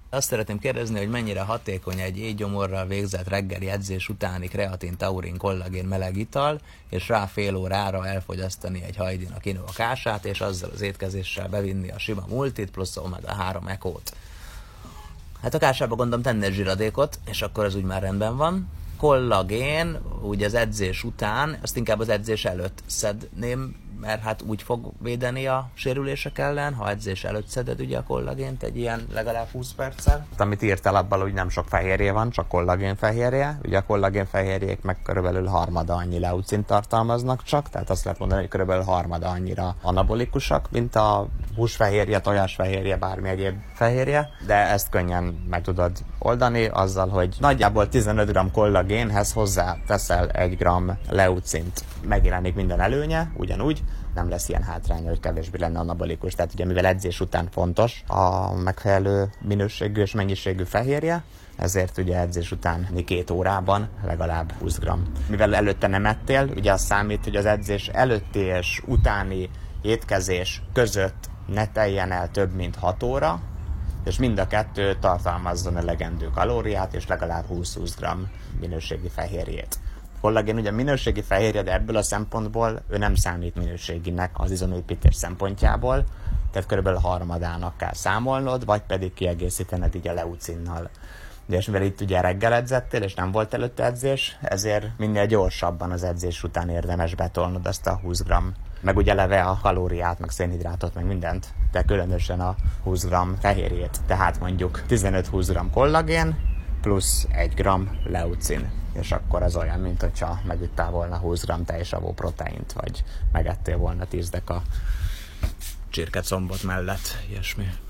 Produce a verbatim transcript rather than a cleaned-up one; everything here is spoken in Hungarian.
Azt szeretném kérdezni, hogy mennyire hatékony egy éjgyomorral végzett reggeli edzés utáni kreatin, taurin, kollagén meleg ital, és rá fél órára elfogyasztani egy hajdina quinoa kását, és azzal az étkezéssel bevinni a sima multit plusz omega három ekót. Hát a kásába gondolom tenni egy zsiradékot, és akkor az úgy már rendben van. Kollagén, úgy az edzés után, azt inkább az edzés előtt szedném, mert hát úgy fog védeni a sérülések ellen, ha edzés előtt szeded ugye a kollagént egy ilyen legalább húsz perccel. Amit írtál abban, hogy nem sok fehérje van, csak kollagén fehérje. Ugye a kollagén fehérjék meg körülbelül harmada annyi leucint tartalmaznak csak, tehát azt lehet mondani, hogy körülbelül harmada annyira anabolikusak, mint a húsfehérje, tojásfehérje, bármi egyéb fehérje, de ezt könnyen meg tudod oldani azzal, hogy nagyjából tizenöt gramm kollagénhez hozzá teszel egy gramm leucint. Megjelenik minden előnye, ugyanúgy, nem lesz ilyen hátránya, hogy kevésbé lenne anabolikus. Tehát ugye mivel edzés után fontos a megfelelő minőségű és mennyiségű fehérje, ezért ugye edzés után két órában legalább húsz gramm. Mivel előtte nem ettél, ugye az számít, hogy az edzés előtti és utáni étkezés között ne teljen el több mint hat óra, és mind a kettő tartalmazzon elegendő kalóriát és legalább húsz-húsz gramm minőségi fehérjét. Kollagén ugye minőségi fehérje, de ebből a szempontból ő nem számít minőséginek az izomépítés szempontjából, tehát körülbelül harmadának kell számolnod, vagy pedig kiegészítened így a leucinnal. De és mivel itt ugye reggel edzettél, és nem volt előtte edzés, ezért minél gyorsabban az edzés után érdemes betolnod azt a húsz gramm. Meg ugye eleve a kalóriát, meg szénhidrátot, meg mindent, de különösen a húsz gramm fehérjét. Tehát mondjuk tizenöt-húsz gramm kollagén, plusz egy gramm leucin. És akkor ez olyan, mint hogyha megittál volna húsz gramm teljesavó proteint, vagy megettél volna tíz deka csirkecombot mellett, ilyesmi.